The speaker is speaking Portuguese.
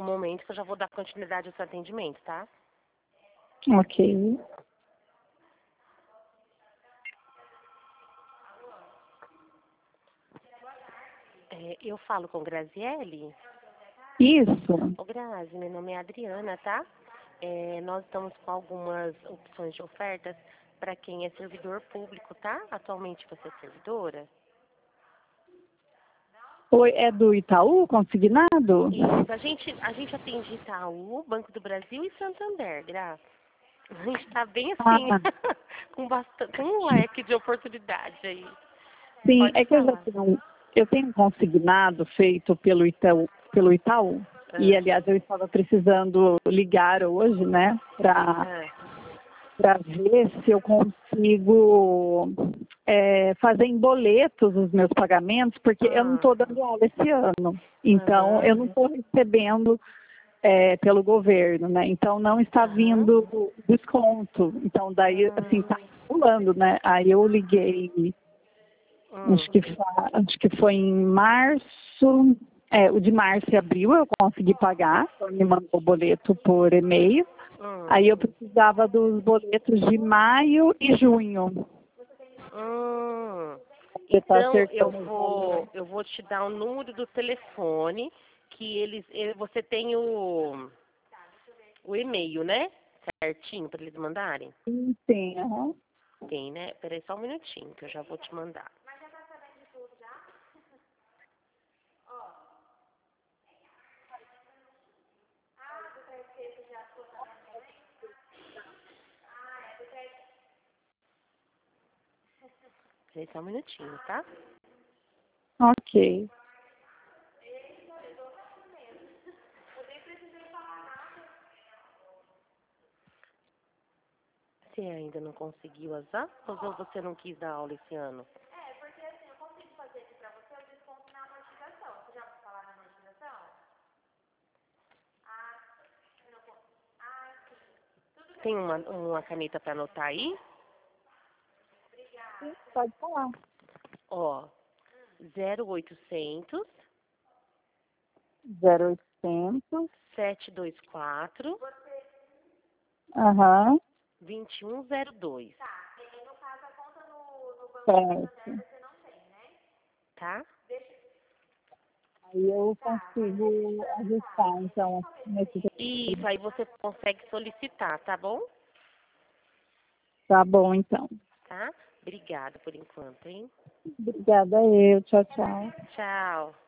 momento que eu já vou dar continuidade ao seu atendimento, tá? Ok. Eu falo com Graziele? Isso. Ô, Grazi, meu nome é Adriana, tá? Nós estamos com algumas opções de ofertas para quem é servidor público, tá? Atualmente você é servidora? Oi, é do Itaú, consignado? Isso, a gente atende Itaú, Banco do Brasil e Santander, Grazi. A gente está bem assim, Ah, com um leque de oportunidade aí. sim, Pode é que falar. eu tenho um consignado feito pelo Itaú. E, Ah, aliás, eu estava precisando ligar hoje, né, ah, para ver se eu consigo fazer em boletos os meus pagamentos, porque eu não ah, estou dando aula esse ano. Então, aham, eu não estou recebendo pelo governo, né? Então, não está aham, vindo desconto. Então, daí, assim, está pulando, né? Aí eu liguei, hum, acho que foi em março, o de março e abril eu consegui pagar, então me mandou o boleto por e-mail. hum, Aí eu precisava dos boletos de maio e junho. hum. Você está Então acertando os valores. eu vou te dar o número do telefone que você tem o e-mail, né? Certinho para eles mandarem? Sim, sim, aham. Tem, né? Peraí só um minutinho que eu já vou te mandar. Peraí só um minutinho, tá? Ok. Você ainda não conseguiu as aulas ou você não quis dar aula esse ano? Tem uma caneta para anotar aí? Pode falar. Ó, 0800 0800. 724 Aham. 2102, Certo. tá? Aí eu consigo ajustar, então, nesse. Isso, aí você consegue solicitar, tá bom? Tá bom, então. Tá? Obrigada por enquanto, hein? Obrigada eu. Tchau, tchau. Tchau.